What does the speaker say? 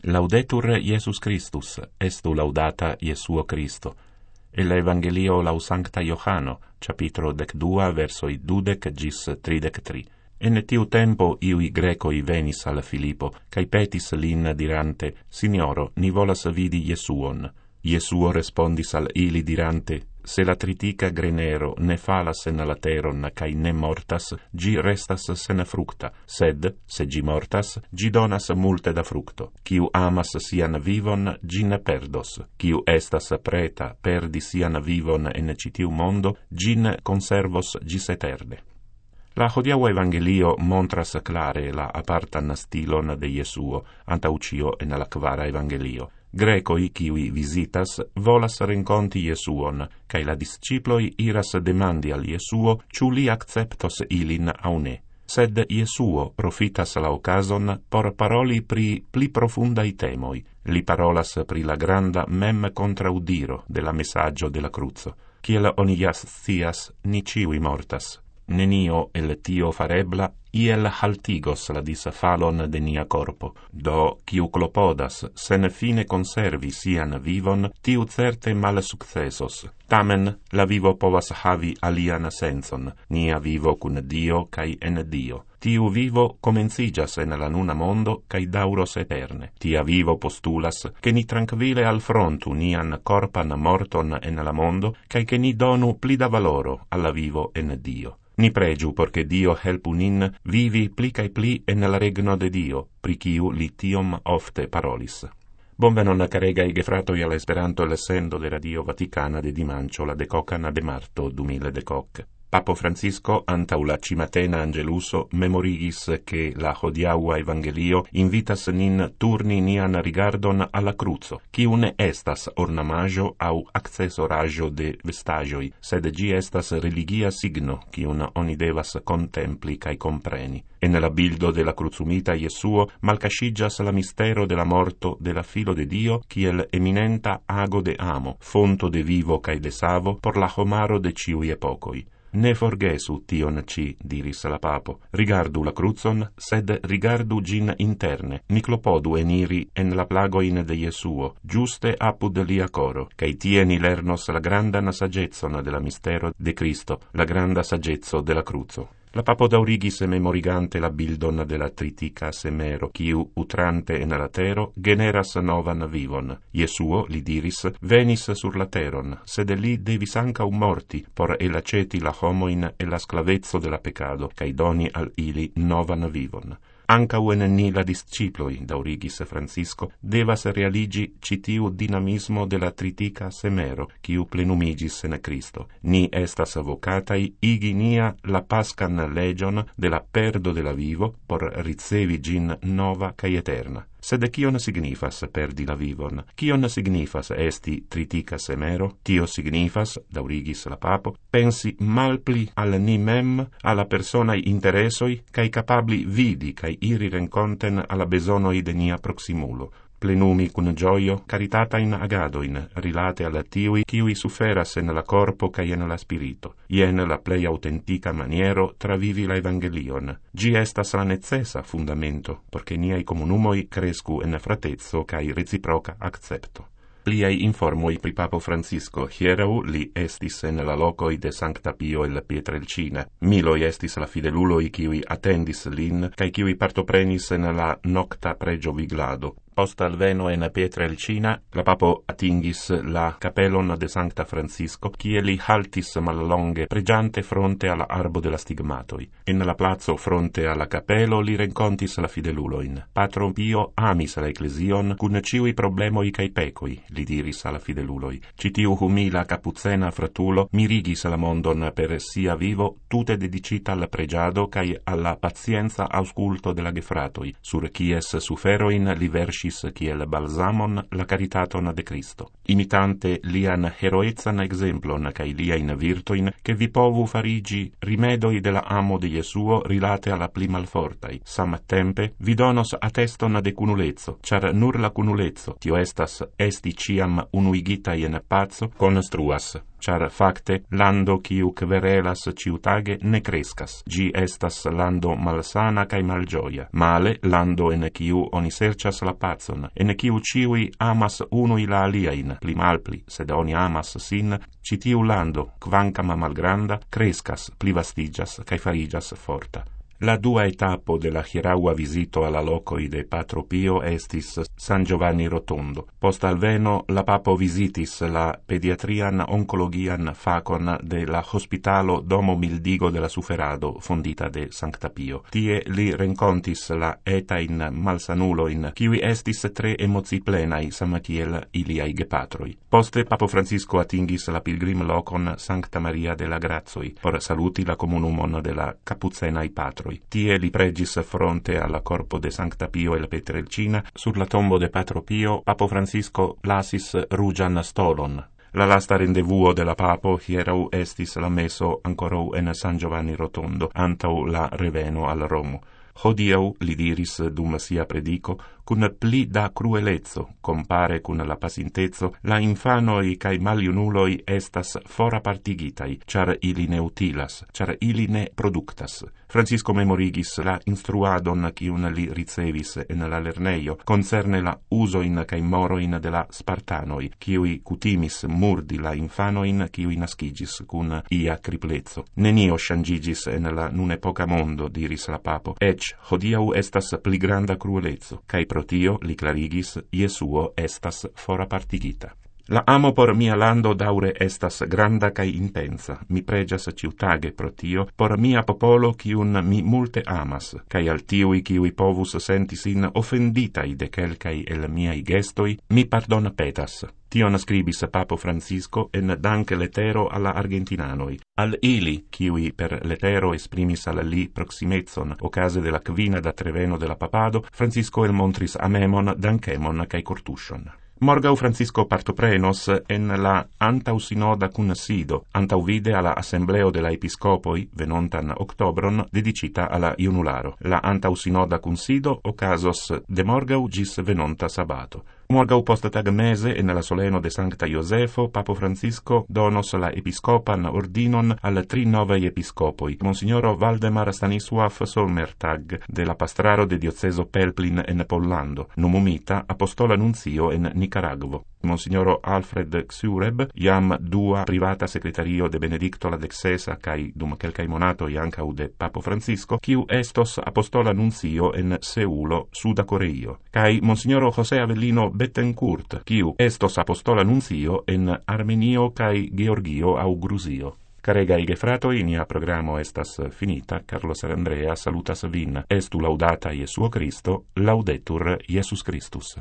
Laudetur Iesus Christus, estu laudata Iesuo Christo. El Evangelio lau Sancta Johano, capitolo 12, versoi 12 gis 33. En tiu tempo iui Grecoi venis al Filipo, cae petis lin dirante, Signoro, ni volas vidi Iesuon. Iesuo respondis al ili dirante, se la tritica grenero ne falas en la teron cae ne mortas, gi restas sen fructa, sed, se gi mortas, gi donas multe da fructo. Ciu amas sian vivon, gi ne perdos. Ciu estas preta perdi sian vivon en citiu mondo, gin conservos gis eterne. La hodiau Evangelio montras clare la apartan stilon de Iesuo, antaucio en la quara Evangelio. Grecoi, kiui visitas, volas renconti Iesuon, cae la disciploi iras demandi al Iesuo, ciu li acceptos ilin au ne. Sed Iesuo profitas la ocason por paroli pri pli profundai temoi. Li parolas pri la granda mem contraudiro de la messaggio de la cruzo. Ciel onias scias, ni ciui mortas. Nenio el tio farebla, iel haltigos la disfalon de nia corpo. Do, ciu clopodas, sen fine conservi sian vivon, tiu certe mal successos. Tamen, la vivo povas havi alian senson, nia vivo cun Dio cae en Dio. Tiu vivo comencigas en la nuna mondo cae dauros eterne. Tia vivo postulas che ni tranquille alfrontu nian corpan morton en la mondo, cae che ni donu pli da valoro alla vivo en Dio. Ni pregiu porche Dio helpu nin vivi pli cae pli en la regno de Dio, pri ciu li tiom ofte parolis. Bonvenon caregai gefratoi al Esperanto lessendo de Radio Vaticana de dimancio la decocana de marto 2010. Papo Francisco, antau la cimatena angeluso, memorigis che la hodiaua Evangelio invitas nin turni nian rigardon alla cruzo, ciu ne estas ornamaggio au accessoraggio de vestagioi, sed gi estas religia signo, cium oni devas contempli cae compreni. En la bildo de la cruzumita Iesuo malcascigas la mistero de la morto de la Filo de Dio, ciel eminenta ago de amo, fonto de vivo cae de savo, por la homaro de ciui epocoi. Ne forgesu tion ci, diris la papo. Rigardu la cruzon, sed rigardu gin interne. Ni clopodu eniri en la plagoin de Iesuo, giuste apud lia coro, cae tie ni lernos la grandan sagezzon de la mistero de Cristo, la granda sagezzo de la cruzo. La papo daurigis memorigante la bildon de la tritica semero, ciu, utrante en la tero, generas novan vivon. Iesuo, li diris, venis sur la teron, sed li devis ancau morti, por elaceti la homoin e la sclavezzo de la pecado, cae doni al ili novan vivon. Ancau en ni la disciploi, daurigis Francisco, devas realigi citiu dinamismo de la tritica semero, ciu plenumigis en Cristo. Ni estas vocatai igi nia la pascan legion de la perdo de la vivo, por ricevi gin nova cae eterna. Sed cion signifas perdi la vivon? Cion signifas esti tritica semero? Tio signifas, daurigis la papo, pensi malpli al ni mem, alla personai interesoi, cae capabli vidi cae iri renconten alla besonoi de nia proximulo. Plenumi cun gioio caritatain agadoin, rilate alla tiui, ciui suferas en la corpo cae en la spirito. Ien la plei autentica maniero travivi la Evangelion. Gi estas la necessa fundamento, porche niai comunumoi crescu en fratezzo cae reciproca accepto. Pliai informoi pri Papo Francisco, hierau li estis en la locoi de Sancta Pio el Pietrelcina. Miloi estis la fideluloi ciui attendis lin, cae ciui partoprenis en la nocta pregio viglado. Post alveno en Pietrelcina, la papo atingis la capelon de Sancta Francisco, cie li haltis mallonge, pregiante fronte alla arbo de la stigmatoi. En la plazo fronte alla capelo li rencontis la fideluloin. Patro Pio amis la ecclesion cun ciui problemoi cae pecoi, li diris alla fideluloi. Citiu humila capucena fratulo mirigis la mondon per sia vivo, tute dedicita al pregiado cae alla pazienza ausculto de la gefratoi, sur cies suferoin li versis kiel balsamon la caritaton de Cristo. imitante lian heroezan exemplon cae liain virtoin, che vi povu farigi rimedoi de la amo de Jesuo rilate alla pli malfortai. Sam tempe vi donos atteston de cunulezzo, char nur la cunulezzo, tio estas esti ciam unuigita in pazzo, construas. Char facte lando quiu querelas ciutage ne crescas, gi estas lando malsana cae malgioia, male lando en quiu oni sercias la pazon, en quiu ciui amas unui la aliain, pli malpli, sed oni amas sin, citiu lando, quancam malgranda, crescas, pli vastigas, cae farigas forta. La dua etapo de la hieraua visito alla locoi de Patro Pio estis San Giovanni Rotondo. Post alveno la papo visitis la pediatrian oncologian facon de la hospitalo Domo Mildigo de la Suferado, fondita de Sancta Pio. Tie li rencontis la etain malsanuloin, kiui estis tre emozi plenai samatiel iliai gepatroi. Poste Papo Francisco atingis la pilgrim locon Sancta Maria de la Grazoi, por saluti la comunumon de la Capucenai Patroi. Tie li pregis fronte alla corpo de Sancta Pio el Petrelcina, sur la tombo de Patro Pio, Papo Francisco lasis rugian stolon. La lasta rendevuo de la papo hierau estis la meso ancorou en San Giovanni Rotondo, antau la reveno al Romo. Hodiau, li diris dum sia predico, cun pli da cruelezzo, compare cun la pasintezzo, la infanoi cae maliunuloi estas fora partigitai, char ili ne utilas, char ili ne productas. Francisco memorigis la instruadon cium li ricevis en la lerneio, concerne la usoin cae moroin de la Spartanoi, ciui cutimis murdi la infanoin ciui nascigis cun ia criplezzo. Nenio changigis en la nun epoca mondo, diris la papo, ec hodiau estas pli granda cruelezzo, cae pro tio, li clarigis, Jesuo estas fora partigita. La amo por mia lando daure estas granda cae intensa. Mi pregias ciutage pro tio, por mia popolo cium mi multe amas, cae al tiui ciui povus senti sin offenditai de quelcai el miai gestoi, mi pardon petas. Tion scribis Papo Francisco en dank letero alla Argentinanoi. Al ili, ciui per letero esprimis al li proximezzon ocase de la quina da Treveno de la Papado, Francisco el montris amemon, dankemon cae cortution. Morgau Francisco partoprenos en la antau-sinoda cunsido, antauvide alla Assembleo de la Episcopoi, venontan octobron, dedicita alla Iunularo. La antau-sinoda cunsido ocasos de morgau gis venonta sabato. Morgau post tag mese en la soleno de Sancta Iosefo, Papo Francisco donos la episcopan ordinon al 3 novei episcopoi, Monsignoro Valdemar Stanisław Solmertag, de la pastraro de dioceso Pelplin en Pollando, numumita apostola nunzio en Nicaragvo. Monsignoro Alfred Xureb, iam dua privata secretario de Benedicto la XVI, cae dum quelcae monatoi ancau de Papo Francisco, quiu estos apostola nunzio en Seulo, Suda Coreio, cae Monsignoro José Avellino Bettencourt, quiu estos apostola nunzio en Armenio cae Georgio au Grusio. Caregai gefratoi, nia programo estas finita. Carlos Andrea salutas vin. Estu laudata Jesuo Christo, laudetur Jesus Christus.